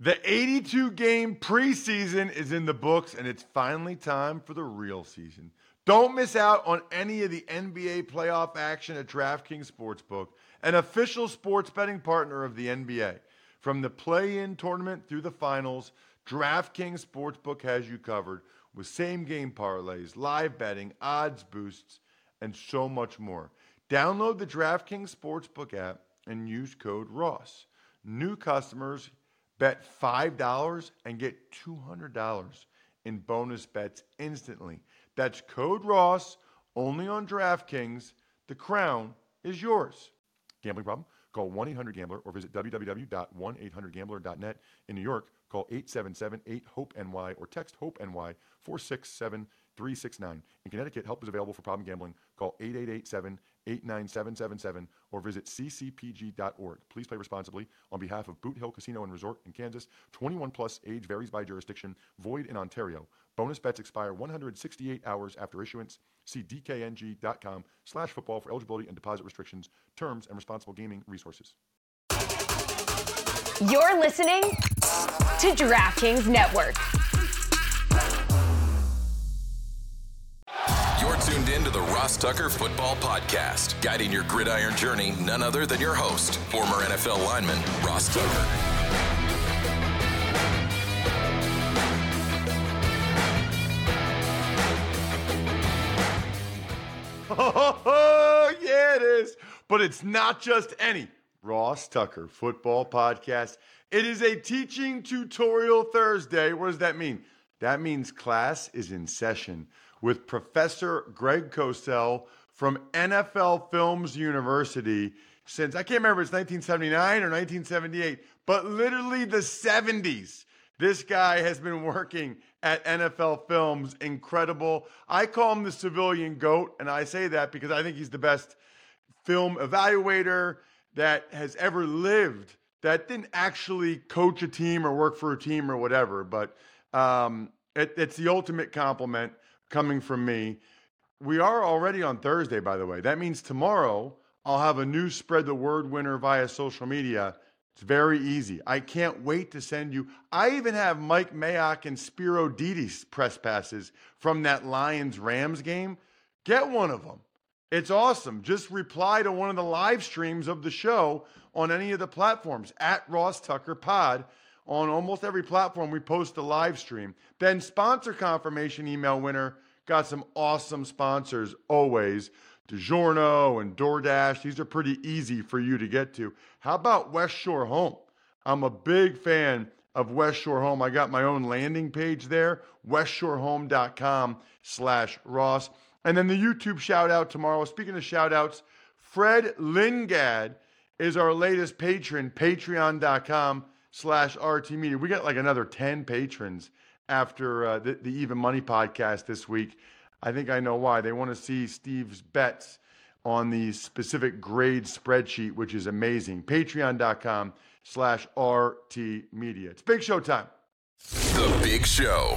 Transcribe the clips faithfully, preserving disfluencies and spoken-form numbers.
The eighty-two game preseason is in the books, and it's finally time for the real season. Don't miss out on any of the N B A playoff action at DraftKings Sportsbook, an official sports betting partner of the N B A. From the play-in tournament through the finals, DraftKings Sportsbook has you covered with same-game parlays, live betting, odds boosts, and so much more. Download the DraftKings Sportsbook app and use code Ross. New customers bet five dollars and get two hundred dollars in bonus bets instantly. That's code Ross, only on DraftKings. The crown is yours. Gambling problem? Call one eight hundred gambler or visit w w w dot one eight hundred gambler dot net. In New York, call eight seven seven eight hope N Y or text HOPE-NY four six seven three six nine. In Connecticut, help is available for problem gambling. Call eight eight eight seven eight nine seven seven seven or visit c c p g dot org. Please play responsibly. On behalf of Boot Hill Casino and Resort in Kansas, twenty-one plus, age varies by jurisdiction, void in Ontario. Bonus bets expire one hundred sixty-eight hours after issuance. See d k n g dot com slash football for eligibility and deposit restrictions, terms, and responsible gaming resources. You're listening to DraftKings Network. You're tuned in to the Ross Tucker Football Podcast, guiding your gridiron journey, none other than your host, former N F L lineman, Ross Tucker. Oh, yeah, it is. But it's not just any Ross Tucker Football Podcast. It is a teaching tutorial Thursday. What does that mean? That means class is in session with Professor Greg Cosell from N F L Films University since, I can't remember if it's nineteen seventy-nine or nineteen seventy-eight, but literally the seventies. This guy has been working at N F L Films. Incredible. I call him the civilian GOAT, and I say that because I think he's the best film evaluator that has ever lived that didn't actually coach a team or work for a team or whatever, but um, it, it's the ultimate compliment coming from me. We are already on Thursday, by the way. That means tomorrow I'll have a new Spread the Word winner via social media. It's very easy. I can't wait to send you. I even have Mike Mayock and Spiro Didi's press passes from that Lions-Rams game. Get one of them. It's awesome. Just reply to one of the live streams of the show on any of the platforms, at Ross Tucker Pod. On almost every platform, we post a live stream. Then sponsor confirmation email winner. Got some awesome sponsors always. DiGiorno and DoorDash. These are pretty easy for you to get to. How about West Shore Home? I'm a big fan of West Shore Home. I got my own landing page there, westshorehome.com slash Ross. And then the YouTube shout out tomorrow. Speaking of shout outs, Fred Lingad is our latest patron, patreon.com slash RT Media. We got like another ten patrons after uh, the, the Even Money podcast this week. I think I know why. They want to see Steve's bets on the specific grade spreadsheet, which is amazing. Patreon.com slash RT Media. It's Big Show time. The Big Show.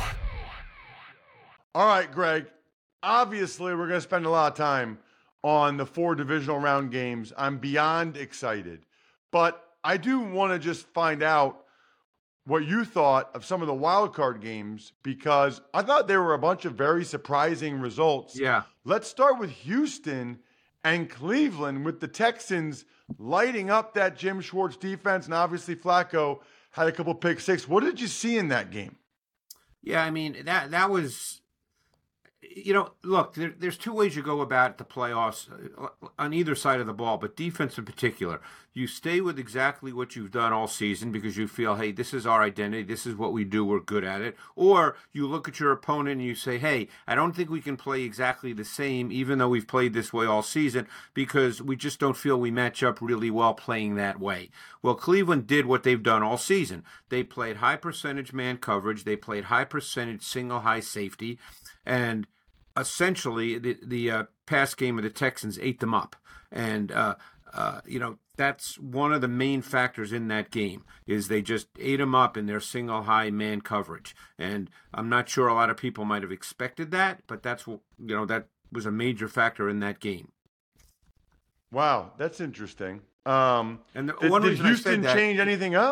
All right, Greg. Obviously, we're going to spend a lot of time on the four divisional round games. I'm beyond excited. But I do want to just find out what you thought of some of the wild card games, because I thought there were a bunch of very surprising results. Yeah. Let's start with Houston and Cleveland, with the Texans lighting up that Jim Schwartz defense, and obviously Flacco had a couple pick six. What did you see in that game? Yeah, I mean, that that was, you know, look, there, there's two ways you go about the playoffs uh, on either side of the ball, but defense in particular. You stay with exactly what you've done all season because you feel, hey, this is our identity, this is what we do, we're good at it. Or you look at your opponent and you say, hey, I don't think we can play exactly the same, even though we've played this way all season, because we just don't feel we match up really well playing that way. Well, Cleveland did what they've done all season. They played high percentage man coverage, they played high percentage single high safety, and essentially the, the uh, pass game of the Texans ate them up. And, uh, uh, you know, that's one of the main factors in that game, is they just ate them up in their single high man coverage. And I'm not sure a lot of people might have expected that, but that's, you know, that was a major factor in that game. Wow, that's interesting. Um, and the, did, one did reason Houston I said that, change anything up?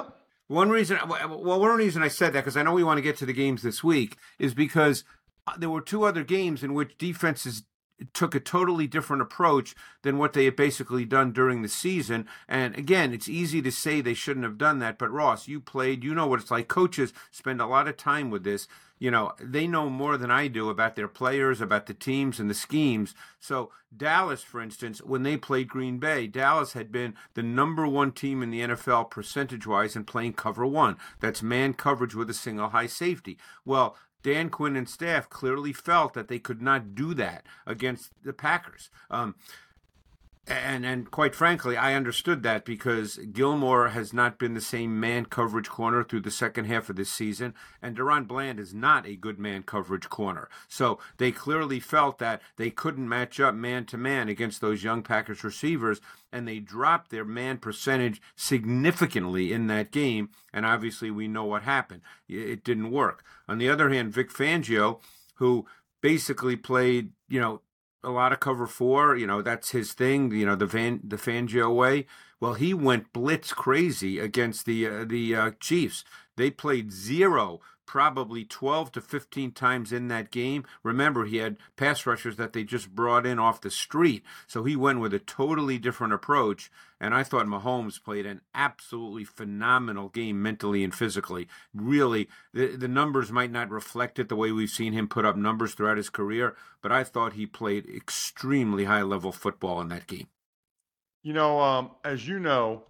One reason, well, one reason I said that, because I know we want to get to the games this week, is because there were two other games in which defenses took a totally different approach than what they had basically done during the season. And again, it's easy to say they shouldn't have done that, but Ross, you played, you know what it's like. Coaches spend a lot of time with this. You know, they know more than I do about their players, about the teams and the schemes. So Dallas, for instance, when they played Green Bay, Dallas had been the number one team in the N F L percentage-wise in playing cover one. That's man coverage with a single high safety. Well, Dan Quinn and staff clearly felt that they could not do that against the Packers. Um, and, and quite frankly, I understood that because Gilmore has not been the same man coverage corner through the second half of this season, and Deron Bland is not a good man coverage corner. So they clearly felt that they couldn't match up man-to-man against those young Packers receivers, and they dropped their man percentage significantly in that game, and obviously we know what happened. It didn't work. On the other hand, Vic Fangio, who basically played, you know, a lot of cover four, you know, that's his thing, you know, the Van, the Fangio way. Well, he went blitz crazy against the uh, the uh, Chiefs. They played zero, probably twelve to fifteen times in that game. Remember, he had pass rushers that they just brought in off the street. So he went with a totally different approach. And I thought Mahomes played an absolutely phenomenal game mentally and physically. Really, the, the numbers might not reflect it the way we've seen him put up numbers throughout his career, but I thought he played extremely high-level football in that game. You know, um, as you know,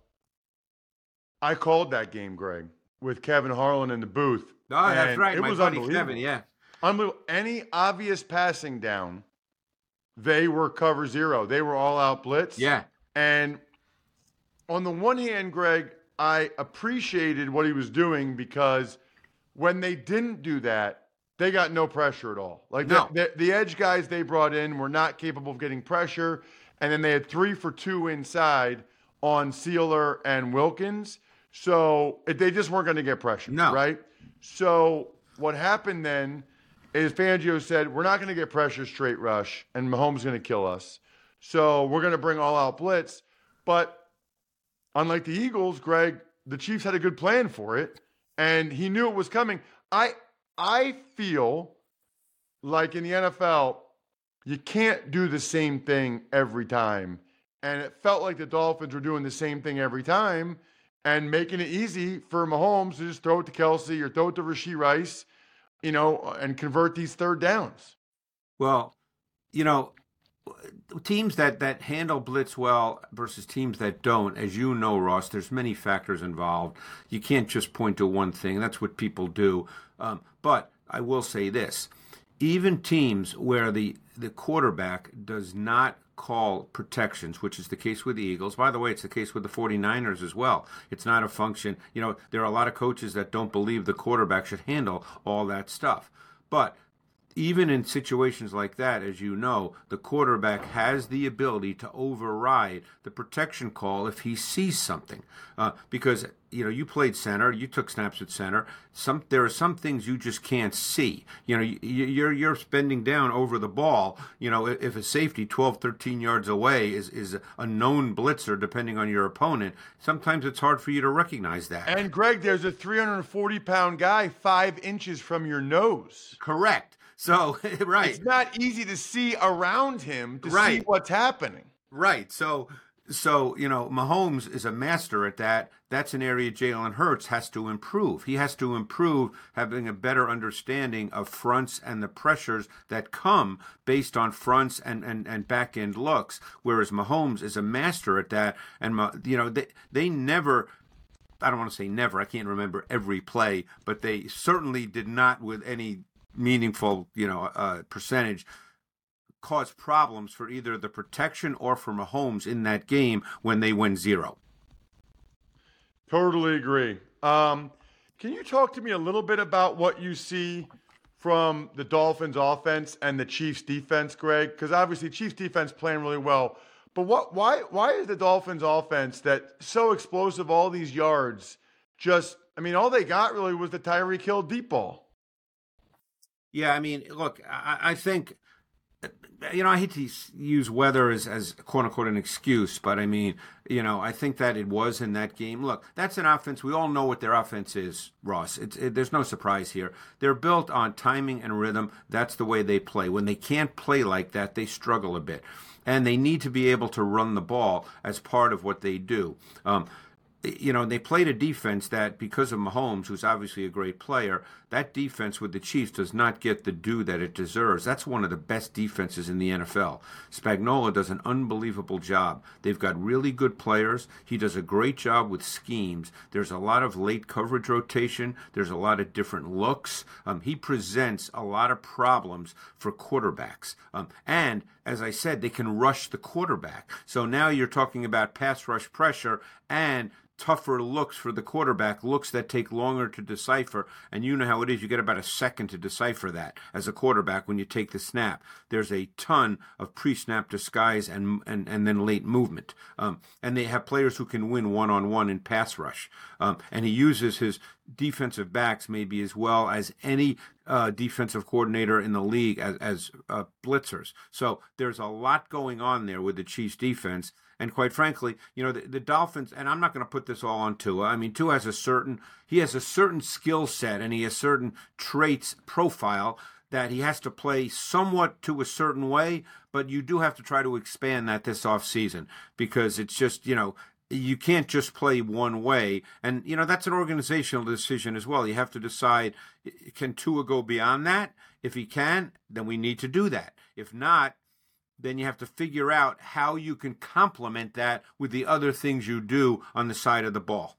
I called that game, Greg, with Kevin Harlan in the booth. Oh, that's right. It My was buddy unbelievable. Kevin, yeah. Unbelievable. Any obvious passing down, they were cover zero. They were all out blitz. Yeah. And on the one hand, Greg, I appreciated what he was doing because when they didn't do that, they got no pressure at all. Like no. the, the, the edge guys they brought in were not capable of getting pressure. And then they had three for two inside on Sealer and Wilkins. So it, they just weren't going to get pressure, no. right? So what happened then is Fangio said, we're not going to get pressure straight rush, and Mahomes is going to kill us. So we're going to bring all-out blitz. But unlike the Eagles, Greg, the Chiefs had a good plan for it, and he knew it was coming. I I feel like in the N F L, you can't do the same thing every time. And it felt like the Dolphins were doing the same thing every time and making it easy for Mahomes to just throw it to Kelsey or throw it to Rashee Rice, you know, and convert these third downs. Well, you know, teams that, that handle blitz well versus teams that don't, as you know, Ross, there's many factors involved. You can't just point to one thing. That's what people do. Um, but I will say this. Even teams where the, the quarterback does not call protections, which is the case with the Eagles. By the way, it's the case with the 49ers as well. It's not a function. You know, there are a lot of coaches that don't believe the quarterback should handle all that stuff. But even in situations like that, as you know, the quarterback has the ability to override the protection call if he sees something. Uh, because, you know, you played center, you took snaps at center. Some there are some things you just can't see. You know, you, you're you're spending down over the ball. You know, if a safety twelve, thirteen yards away is, is a known blitzer, depending on your opponent, sometimes it's hard for you to recognize that. And, Greg, there's a three hundred forty pound guy five inches from your nose. Correct. So, right. It's not easy to see around him to right. see what's happening. Right. So, so you know, Mahomes is a master at that. That's an area Jalen Hurts has to improve. He has to improve having a better understanding of fronts and the pressures that come based on fronts and, and, and back-end looks, whereas Mahomes is a master at that. And, you know, they, they never... I don't want to say never. I can't remember every play, but they certainly did not with any meaningful, you know, uh, percentage cause problems for either the protection or for Mahomes in that game when they win zero. Totally agree. Um, can you talk to me a little bit about what you see from the Dolphins offense and the Chiefs defense, Greg? Because obviously Chiefs defense playing really well, but what? Why? Why is the Dolphins offense that so explosive, all these yards? Just, I mean, all they got really was the Tyreek Hill deep ball. Yeah, I mean, look, I, I think you know, I hate to use weather as, as quote unquote an excuse, but I mean, you know, I think that it was in that game. Look, that's an offense. We all know what their offense is, Ross. It's, it, there's no surprise here. They're built on timing and rhythm. That's the way they play. When they can't play like that, they struggle a bit. And they need to be able to run the ball as part of what they do. Um, You know, they played a defense that, because of Mahomes, who's obviously a great player, that defense with the Chiefs does not get the due that it deserves. That's one of the best defenses in the N F L. Spagnuolo does an unbelievable job. They've got really good players. He does a great job with schemes. There's a lot of late coverage rotation. There's a lot of different looks. Um, he presents a lot of problems for quarterbacks. Um, and, as I said, they can rush the quarterback. So now you're talking about pass rush pressure and tougher looks for the quarterback, looks that take longer to decipher. And you know how it is. You get about a second to decipher that as a quarterback when you take the snap. There's a ton of pre-snap disguise and and, and then late movement. Um, and they have players who can win one-on-one in pass rush. Um, and he uses his defensive backs maybe as well as any uh, defensive coordinator in the league as, as uh, blitzers. So there's a lot going on there with the Chiefs defense. And quite frankly, you know, the, the Dolphins, and I'm not going to put this all on Tua. I mean, Tua has a certain, he has a certain skill set and he has certain traits, profile that he has to play somewhat to a certain way, but you do have to try to expand that this offseason because it's just, you know, you can't just play one way. And, you know, that's an organizational decision as well. You have to decide, can Tua go beyond that? If he can, then we need to do that. If not, then you have to figure out how you can complement that with the other things you do on the side of the ball.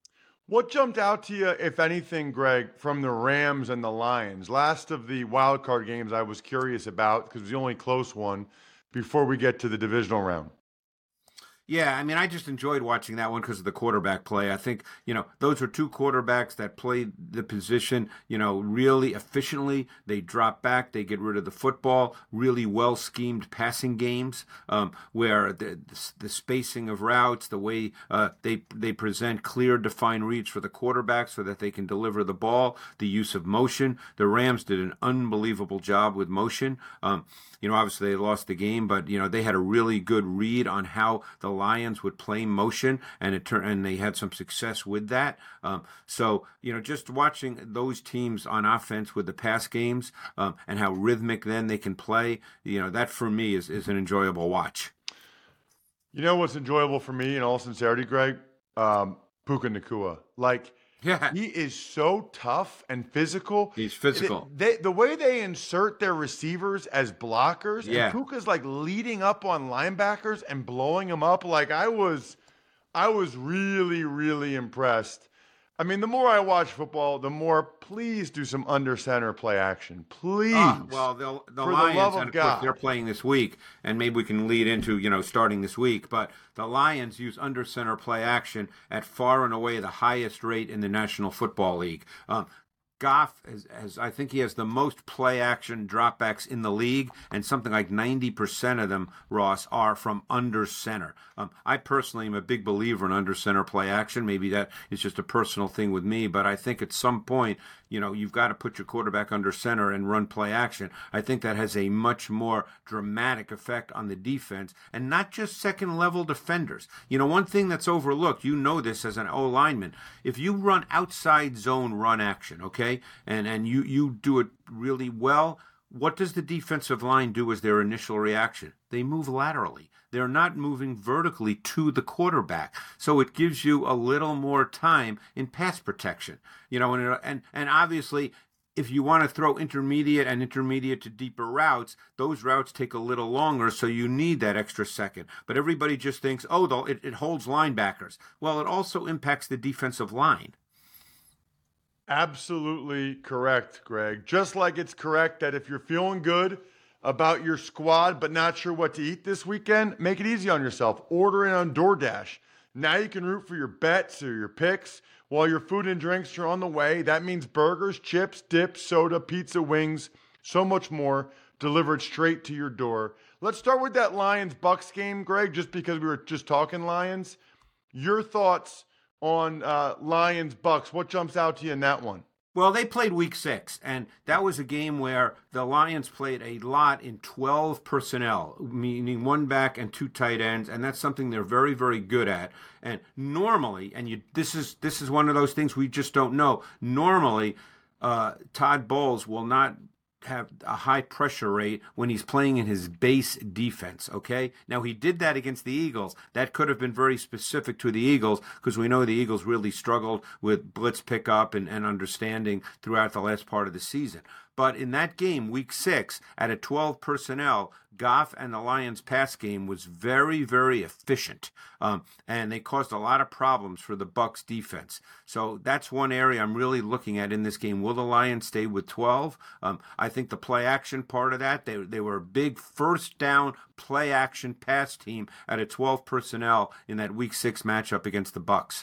What jumped out to you, if anything, Greg, from the Rams and the Lions? Last of the wild card games I was curious about because it was the only close one before we get to the divisional round. Yeah, I mean, I just enjoyed watching that one because of the quarterback play. I think, you know, those are two quarterbacks that played the position, you know, really efficiently. They drop back, they get rid of the football, really well-schemed passing games um, where the, the spacing of routes, the way uh, they they present clear, defined reads for the quarterback so that they can deliver the ball, the use of motion. The Rams did an unbelievable job with motion. Um, you know, obviously they lost the game, but, you know, they had a really good read on how the Lions would play motion, and it turned, and they had some success with that. Um, so, you know, just watching those teams on offense with the pass games um, and how rhythmic then they can play, you know, that for me is, is an enjoyable watch. You know what's enjoyable for me, in all sincerity, Greg? Um, Puka Nacua. Like, yeah. He is so tough and physical. He's physical. They, the way they insert their receivers as blockers, yeah. and Puka's like leading up on linebackers and blowing them up. Like I was, I was really, really impressed. I mean, the more I watch football, the more please do some under center play action, please. Uh, well, the, the For Lions, the love of and of God. course, they're playing this week, and maybe we can lead into, you know, starting this week. But the Lions use under center play action at far and away the highest rate in the National Football League. Um, Goff has, has, I think he has the most play action dropbacks in the league, and something like ninety percent of them, Ross, are from under center. Um, I personally am a big believer in under center play action. Maybe that is just a personal thing with me, but I think at some point, you know, you've got to put your quarterback under center and run play action. I think that has a much more dramatic effect on the defense, and not just second-level defenders. You know, one thing that's overlooked, you know this as an O-lineman, if you run outside zone run action, okay, and, and you, you do it really well, what does the defensive line do as their initial reaction? They move laterally. They're not moving vertically to the quarterback. So it gives you a little more time in pass protection. You know, and and, and obviously, if you want to throw intermediate and intermediate to deeper routes, those routes take a little longer, so you need that extra second. But everybody just thinks, oh, it, it holds linebackers. Well, it also impacts the defensive line. Absolutely correct, Greg. Just like it's correct that if you're feeling good about your squad but not sure what to eat this weekend, make it easy on yourself. Order in on DoorDash. Now you can root for your bets or your picks while your food and drinks are on the way. That means burgers, chips, dips, soda, pizza, wings, so much more delivered straight to your door. Let's start with that Lions-Bucks game, Greg, just because we were just talking Lions. Your thoughts on uh, Lions-Bucks. What jumps out to you in that one? Well, they played week six, and that was a game where the Lions played a lot in twelve personnel, meaning one back and two tight ends, and that's something they're very, very good at. And normally, and you, this is this is one of those things we just don't know. Normally, uh, Todd Bowles will not have a high pressure rate when he's playing in his base defense, okay? Now, he did that against the Eagles. That could have been very specific to the Eagles because we know the Eagles really struggled with blitz pickup and, and understanding throughout the last part of the season. But in that game, week six, at a twelve personnel, Goff and the Lions' pass game was very, very efficient, um, and they caused a lot of problems for the Bucs defense. So that's one area I'm really looking at in this game. Will the Lions stay with twelve? Um, I think the play-action part of that, they, they were a big first-down play-action pass team at a twelve personnel in that week six matchup against the Bucs.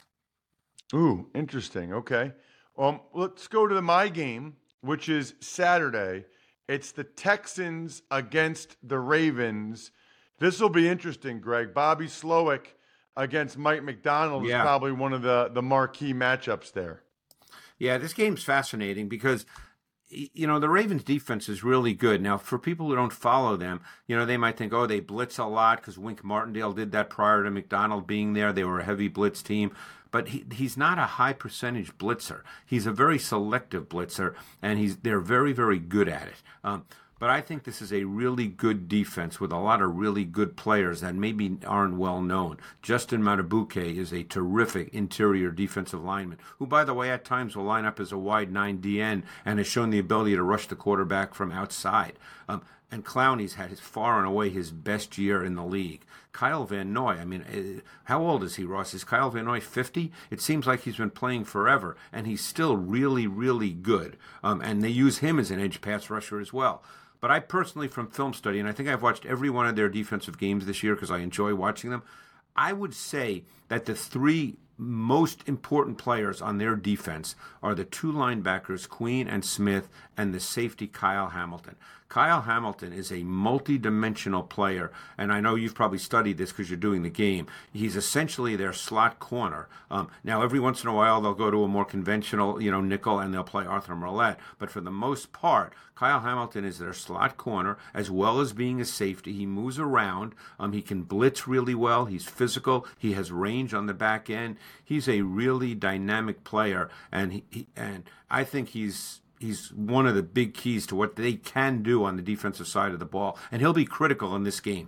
Ooh, interesting. Okay. Um, let's go to the my game, which is Saturday. It's the Texans against the Ravens. This will be interesting, Greg. Bobby Slowick against Mike McDonald yeah. is probably one of the, the marquee matchups there. Yeah, this game's fascinating because, you know, the Ravens defense is really good. Now, for people who don't follow them, you know, they might think, oh, they blitz a lot because Wink Martindale did that prior to McDonald being there. They were a heavy blitz team. But he, he's not a high-percentage blitzer. He's a very selective blitzer, and he's they're very, very good at it. Um, but I think this is a really good defense with a lot of really good players that maybe aren't well known. Justin Matabuke is a terrific interior defensive lineman, who, by the way, at times will line up as a wide nine D N and has shown the ability to rush the quarterback from outside. Um, and Clowney's had his far and away his best year in the league. Kyle Van Noy, I mean, how old is he, Ross? Is Kyle Van Noy fifty? It seems like he's been playing forever, and he's still really, really good. Um, and they use him as an edge pass rusher as well. But I personally, from film study, and I think I've watched every one of their defensive games this year because I enjoy watching them, I would say that the three most important players on their defense are the two linebackers, Queen and Smith, and the safety, Kyle Hamilton. Kyle Hamilton is a multi-dimensional player, and I know you've probably studied this because you're doing the game. He's essentially their slot corner. Um, now, every once in a while, they'll go to a more conventional, you know, nickel, and they'll play Arthur Merlette. But for the most part, Kyle Hamilton is their slot corner, as well as being a safety. He moves around. Um, he can blitz really well. He's physical. He has range on the back end. He's a really dynamic player, and he, he and I think he's he's one of the big keys to what they can do on the defensive side of the ball, and he'll be critical in this game.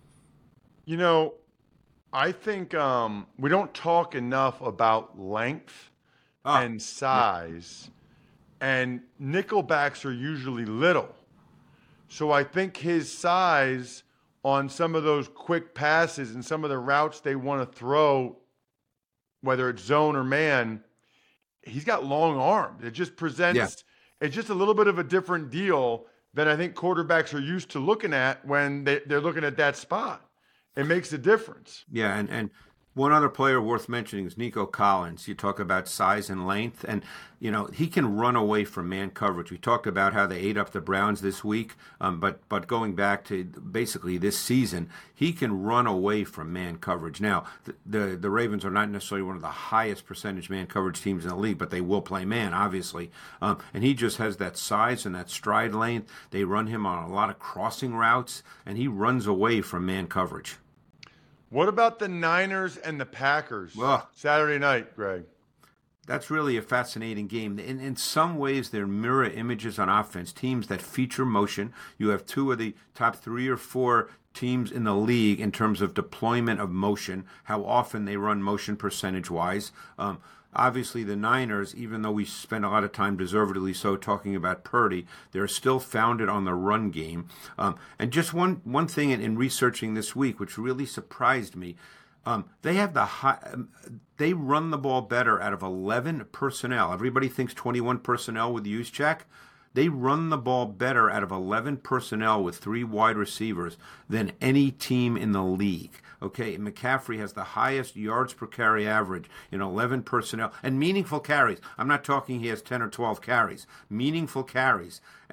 You know, I think um, we don't talk enough about length oh, and size, yeah. and nickelbacks are usually little. So I think his size on some of those quick passes and some of the routes they want to throw, whether it's zone or man, he's got long arms. It just presents yeah. – it's just a little bit of a different deal than I think quarterbacks are used to looking at when they, they're looking at that spot. It makes a difference. Yeah, and, and one other player worth mentioning is Nico Collins. You talk about size and length, and, you know, he can run away from man coverage. We talked about how they ate up the Browns this week, um, but but going back to basically this season, he can run away from man coverage. Now, the, the, the Ravens are not necessarily one of the highest percentage man coverage teams in the league, but they will play man, obviously. Um, and he just has that size and that stride length. They run him on a lot of crossing routes, and he runs away from man coverage. What about the Niners and the Packers Ugh. Saturday night, Greg? That's really a fascinating game. In, in some ways, they're mirror images on offense, teams that feature motion. You have two of the top three or four teams in the league in terms of deployment of motion, how often they run motion percentage-wise. Um, Obviously, the Niners, even though we spend a lot of time deservedly so talking about Purdy, they're still founded on the run game. Um, and just one, one thing in, in researching this week, which really surprised me, um, they have the high, um, they run the ball better out of eleven personnel. Everybody thinks twenty-one personnel with Juszczyk. They run the ball better out of eleven personnel with three wide receivers than any team in the league. Okay, McCaffrey has the highest yards per carry average in eleven personnel and meaningful carries. I'm not talking he has ten or twelve carries, meaningful carries. And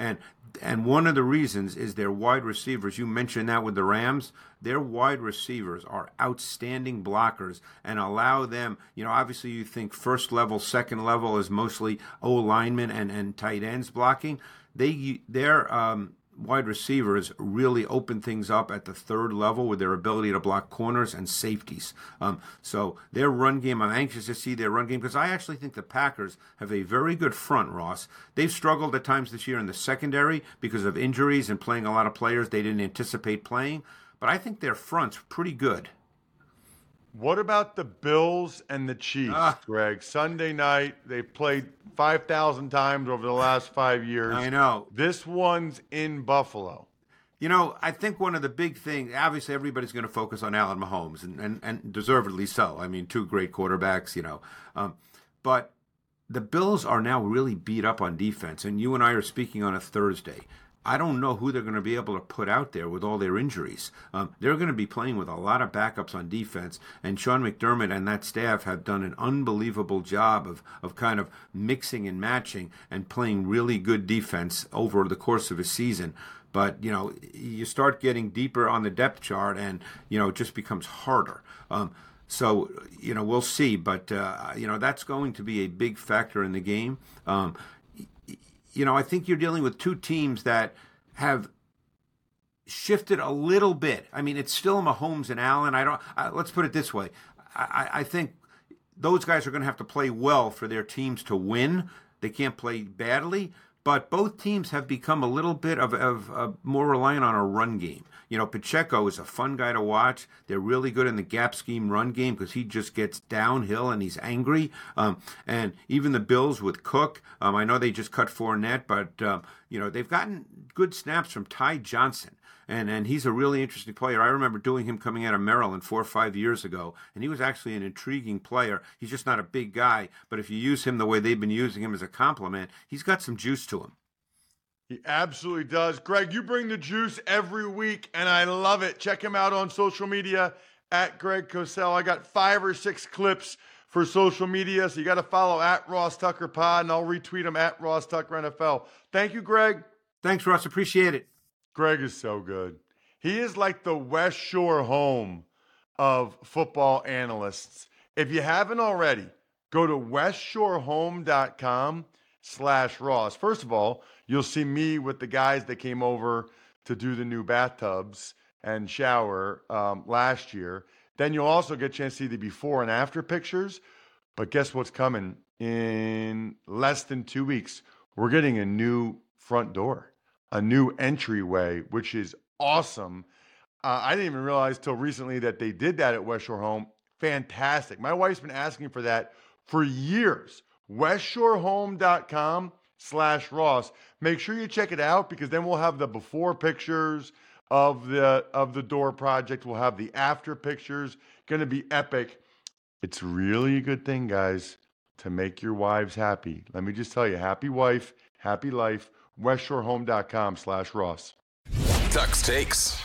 And one of the reasons is their wide receivers. You mentioned that with the Rams. Their wide receivers are outstanding blockers and allow them, you know, obviously you think first level, second level is mostly O-linemen and, and tight ends blocking. They, their um, wide receivers really open things up at the third level with their ability to block corners and safeties. Um, so their run game, I'm anxious to see their run game because I actually think the Packers have a very good front, Ross. They've struggled at times this year in the secondary because of injuries and playing a lot of players they didn't anticipate playing. But I think their front's pretty good. What about the Bills and the Chiefs, uh, Greg? Sunday night, they played five thousand times over the last five years. I know. This one's in Buffalo. You know, I think one of the big things, obviously everybody's going to focus on Allen Mahomes, and, and, and deservedly so. I mean, two great quarterbacks, you know. Um, but the Bills are now really beat up on defense, and you and I are speaking on a Thursday. I don't know who they're going to be able to put out there with all their injuries. Um, they're going to be playing with a lot of backups on defense, and Sean McDermott and that staff have done an unbelievable job of, of kind of mixing and matching and playing really good defense over the course of a season. But, you know, you start getting deeper on the depth chart and, you know, it just becomes harder. Um, so, you know, we'll see. But, uh, you know, that's going to be a big factor in the game. Um You know, I think you're dealing with two teams that have shifted a little bit. I mean, it's still Mahomes and Allen. I don't. I, let's put it this way. I, I think those guys are going to have to play well for their teams to win. They can't play badly. But both teams have become a little bit of, of, of more reliant on a run game. You know, Pacheco is a fun guy to watch. They're really good in the gap scheme run game because he just gets downhill and he's angry. Um, and even the Bills with Cook, um, I know they just cut Fournette, but, um, you know, they've gotten good snaps from Ty Johnson. And and he's a really interesting player. I remember doing him coming out of Maryland four or five years ago, and he was actually an intriguing player. He's just not a big guy, but if you use him the way they've been using him as a compliment, he's got some juice to him. He absolutely does. Greg, you bring the juice every week, and I love it. Check him out on social media at Greg Cosell. I got five or six clips for social media, so you got to follow at Ross Tucker Pod, and I'll retweet them at Ross Tucker N F L. Thank you, Greg. Thanks, Ross. Appreciate it. Greg is so good. He is like the West Shore home of football analysts. If you haven't already, go to westshorehome.com slash Ross. First of all, you'll see me with the guys that came over to do the new bathtubs and shower um, last year. Then you'll also get a chance to see the before and after pictures. But guess what's coming? In less than two weeks, we're getting a new front door. A new entryway, which is awesome. Uh, I didn't even realize till recently that they did that at West Shore Home. Fantastic. My wife's been asking for that for years. westshorehome.com slash Ross. Make sure you check it out because then we'll have the before pictures of the of the door project. We'll have the after pictures. Going to be epic. It's really a good thing, guys, to make your wives happy. Let me just tell you, happy wife, happy life. westshorehome.com slash Ross. Tuck's Takes.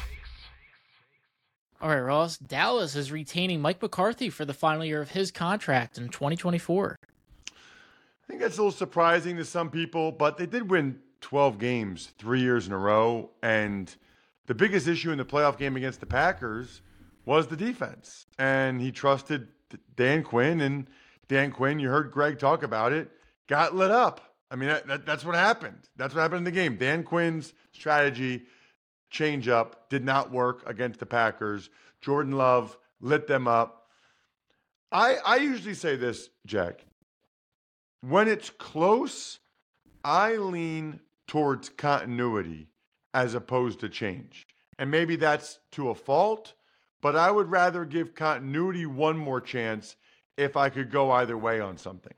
All right, Ross. Dallas is retaining Mike McCarthy for the final year of his contract in twenty twenty-four. I think that's a little surprising to some people, but they did win twelve games three years in a row. And the biggest issue in the playoff game against the Packers was the defense. And he trusted Dan Quinn. And Dan Quinn, you heard Greg talk about it, got lit up. I mean, that, that, that's what happened. That's what happened in the game. Dan Quinn's strategy, change up, did not work against the Packers. Jordan Love lit them up. I, I usually say this, Jack. When it's close, I lean towards continuity as opposed to change. And maybe that's to a fault, but I would rather give continuity one more chance if I could go either way on something.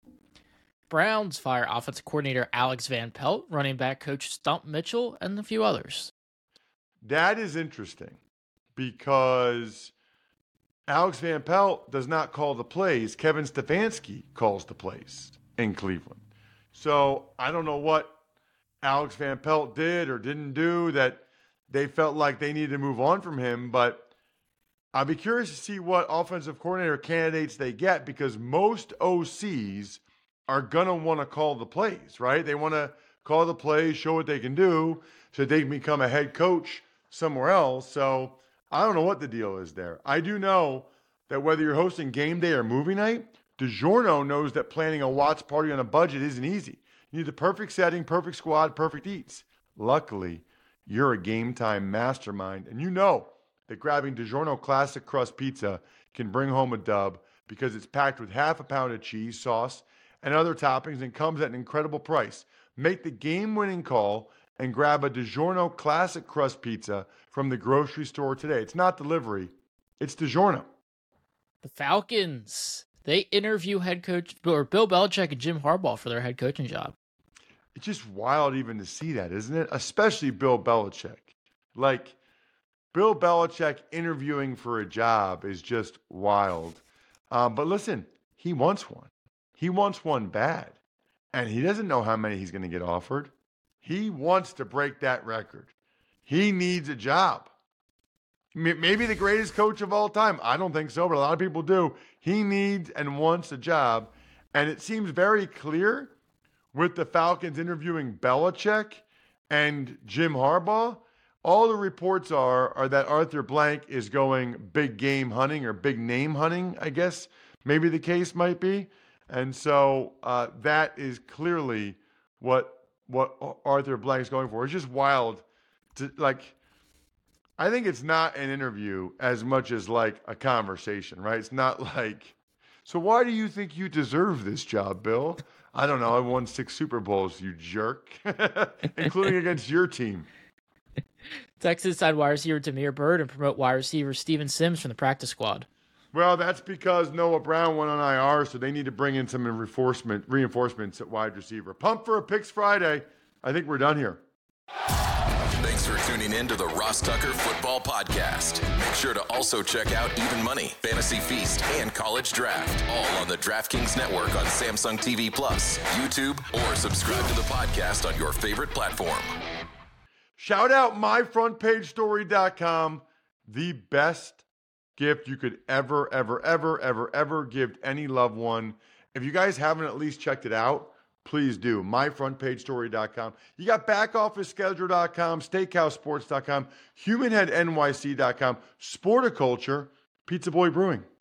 Browns fire offensive coordinator Alex Van Pelt, running back coach Stump Mitchell, and a few others. That is interesting because Alex Van Pelt does not call the plays. Kevin Stefanski calls the plays in Cleveland. So I don't know what Alex Van Pelt did or didn't do that they felt like they needed to move on from him, but I'll be curious to see what offensive coordinator candidates they get because most O Cs are going to want to call the plays, right? They want to call the plays, show what they can do so they can become a head coach somewhere else. So I don't know what the deal is there. I do know that whether you're hosting game day or movie night, DiGiorno knows that planning a Watts party on a budget isn't easy. You need the perfect setting, perfect squad, perfect eats. Luckily, you're a Game Time mastermind, and you know that grabbing DiGiorno Classic Crust Pizza can bring home a dub because it's packed with half a pound of cheese, sauce, and other toppings and comes at an incredible price. Make the game-winning call and grab a DiGiorno Classic Crust Pizza from the grocery store today. It's not delivery, it's DiGiorno. The Falcons, they interview head coach or Bill Belichick and Jim Harbaugh for their head coaching job. It's just wild even to see that, isn't it? Especially Bill Belichick. Like, Bill Belichick interviewing for a job is just wild. Um, but listen, he wants one. He wants one bad. And he doesn't know how many he's going to get offered. He wants to break that record. He needs a job. Maybe the greatest coach of all time. I don't think so, but a lot of people do. He needs and wants a job. And it seems very clear with the Falcons interviewing Belichick and Jim Harbaugh. All the reports are, are that Arthur Blank is going big game hunting or big name hunting, I guess maybe the case might be. And so uh, that is clearly what what Arthur Blank is going for. It's just wild. To, like, I think it's not an interview as much as like a conversation, right? It's not like, so why do you think you deserve this job, Bill? I don't know. I won six Super Bowls, you jerk, including against your team. Texans signed wide receiver Damiere Byrd and promote wide receiver Steven Sims from the practice squad. Well, that's because Noah Brown went on I R, so they need to bring in some reinforcement, reinforcements at wide receiver. Pump for a Picks Friday. I think we're done here. Thanks for tuning in to the Ross Tucker Football Podcast. Make sure to also check out Even Money, Fantasy Feast, and College Draft, all on the DraftKings Network on Samsung T V Plus, YouTube, or subscribe to the podcast on your favorite platform. Shout out my front page story dot com, the best gift you could ever, ever, ever, ever, ever give any loved one. If you guys haven't at least checked it out, please do. my front page story dot com. You got back office schedule dot com, steakhouse sports dot com, human head N Y C dot com, Sporticulture, Pizza Boy Brewing.